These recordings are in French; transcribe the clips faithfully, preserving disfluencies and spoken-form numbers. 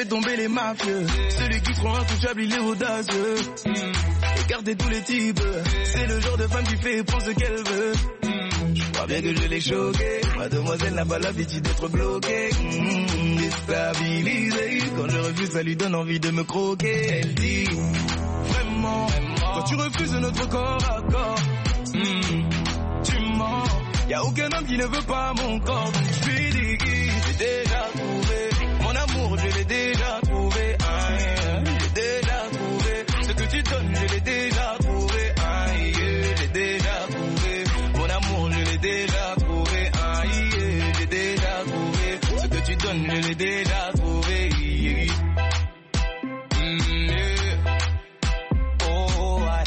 fait tomber les mafieux. Celui qui se rend intouchable, il est audacieux. Écartez tous les types. C'est le genre de femme qui fait et prend ce qu'elle veut. Je crois bien que je l'ai choquée. Mademoiselle n'a pas l'habitude d'être bloquée. Mmh, déstabilisée. Quand je refuse, ça lui donne envie de me croquer. Elle dit vraiment, quand tu refuses notre corps à corps, mmh, tu mens. Y'a aucun homme qui ne veut pas mon corps. Donc je lui dis, j'ai déjà trouvé mon amour, je l'ai déjà trouvé. Ah, yeah. J'ai déjà trouvé ce que tu donnes, je l'ai déjà trouvé. Ah, yeah. J'ai déjà trouvé mon amour, je l'ai déjà trouvé. Ah, yeah. J'ai déjà trouvé ce que tu donnes, je l'ai déjà trouvé. Yeah. Mm, yeah. Oh, ah,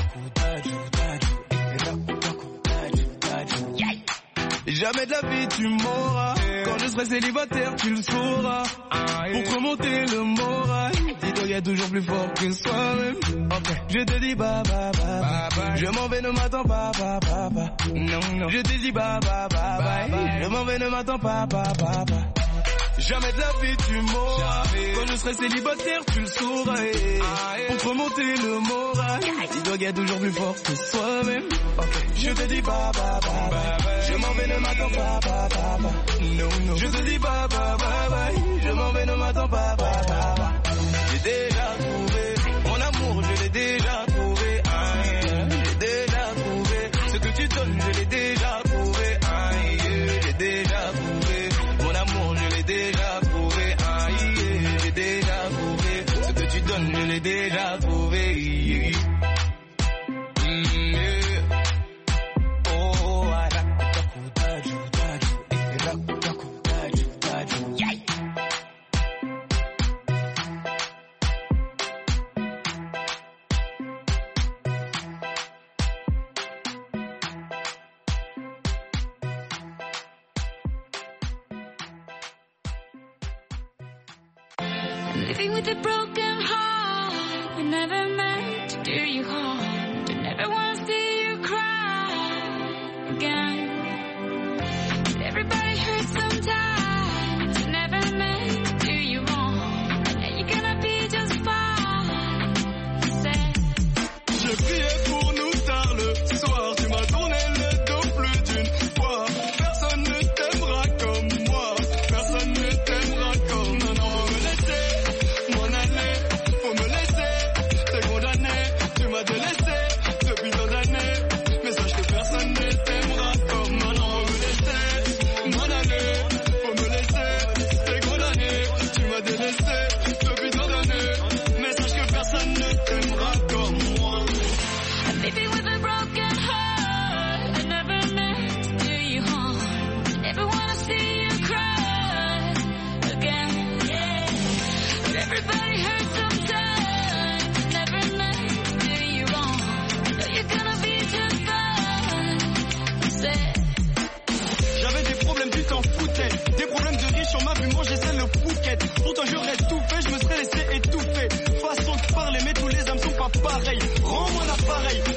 jamais de la vie tu m'auras. Quand je serai célibataire tu le sauras. Pour te remonter le moral, dis-toi qu'il y a toujours plus fort que soi-même. Okay. Je te dis bye bye bye, bye, bye. Je m'en vais, ne m'attends pas bye bye bye. Non, non. Je te dis bye bye bye, bye, bye. Je m'en vais, ne m'attends pas bye bye bye. Jamais de la vie tu m'auras. Quand je serai célibataire tu le sauras. Pour te remonter le moral, dis-toi qu'il y a toujours plus fort que soi-même. Okay. Je te dis bye bye bye, bye, bye. Je m'en vais, ne m'attends pas bye bye bye. Non, non. Je te dis bye bye bye, bye. Je m'en vais, ne m'attends pas bye bye bye. J'ai déjà trouvé mon amour, je l'ai déjà trouvé. Ah, yeah. J'ai déjà trouvé ce que tu donnes, je l'ai déjà trouvé. Ah, yeah. J'ai déjà trouvé mon amour, je l'ai déjà trouvé. Ah, yeah. J'ai déjà trouvé ce que tu donnes, je l'ai déjà trouvé. Yeah. Mm, yeah. Oh, ah, da, da, da, da, da, da, da, yeah. Living with a broken heart, we never meant to do you harm. Don't ever wanna see you cry again. Everybody hurts sometimes, never meant to do you wrong. And you're gonna be just fine. Say. Je priais pour nous tard le soir, tu m'as tourné le dos plus d'une fois. Personne ne t'aimera comme moi, personne ne t'aimera comme non, non, faut me laisser m'en aller, faut me laisser, t'es condamné, tu m'as délaissé depuis tant d'années, mais sache que personne ne t'aimera comme non, non, faut me laisser m'en aller, faut me laisser, t'es condamné, tu m'as délaissé depuis tant d'années, mais sache que personne ne t'aimera comme moi. Living with a broken heart, I never meant to do you harm. Never wanna see you cry again. But everybody hurts sometimes, never meant to do you wrong. But you're gonna be just fine. Say. J'avais des problèmes, tu t'en foutais. Des problèmes de riches, on m'a vu manger celle le Phuket. Pour toi j'aurais tout fait, je me serais laissé étouffer. Façon de parler, mais tous les âmes sont pas pareils. Rends-moi l'appareil,